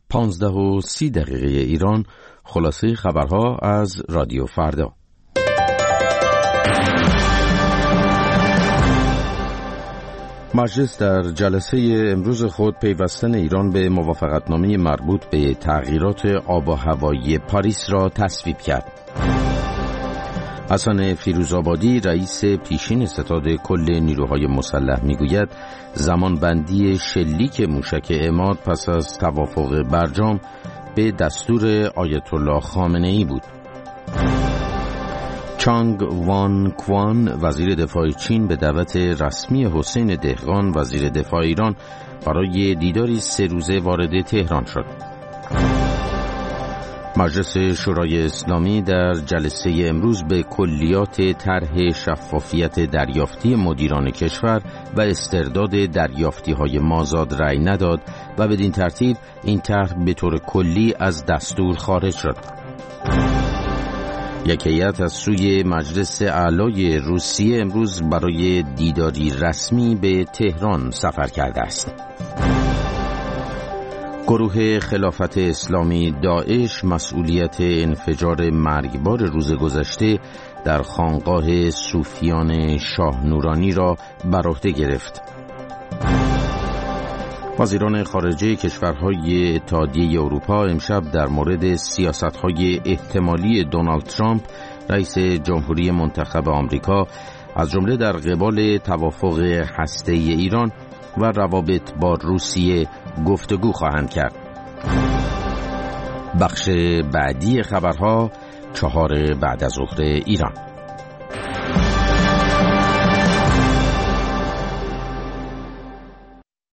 15:30 ایران. خلاصه خبرها از رادیو فردا. مجلس در جلسه امروز خود پیوستن ایران به موافقتنامه مربوط به تغییرات آب و هوایی پاریس را تصویب کرد. حسن فیروزآبادی رئیس پیشین ستاد کل نیروهای مسلح میگوید زمانبندی شلیک موشک عماد پس از توافق برجام به دستور آیت الله خامنه‌ای بود. چانگ وان کوان وزیر دفاع چین به دعوت رسمی حسین دهقان وزیر دفاع ایران برای دیداری 3 روزه وارد تهران شد. مجلس شورای اسلامی در جلسه امروز به کلیات طرح شفافیت دریافتی مدیران کشور و استرداد دریافتی‌های مازاد رأی نداد و بدین ترتیب این طرح به طور کلی از دستور خارج شد. یک هیئت از سوی مجلس اعلای روسیه امروز برای دیداری رسمی به تهران سفر کرده است. گروه خلافت اسلامی داعش مسئولیت انفجار مرگبار روز گذشته در خانقاه صوفیان شاه نورانی را بر عهده گرفت. وزیران خارجه کشورهای اتحادیه اروپا امشب در مورد سیاست‌های احتمالی دونالد ترامپ رئیس جمهوری منتخب آمریکا از جمله در قبال توافق هسته‌ای ایران و روابط با روسیه گفتگو خواهند کرد. بخش بعدی خبرها 4 بعد از ظهر ایران.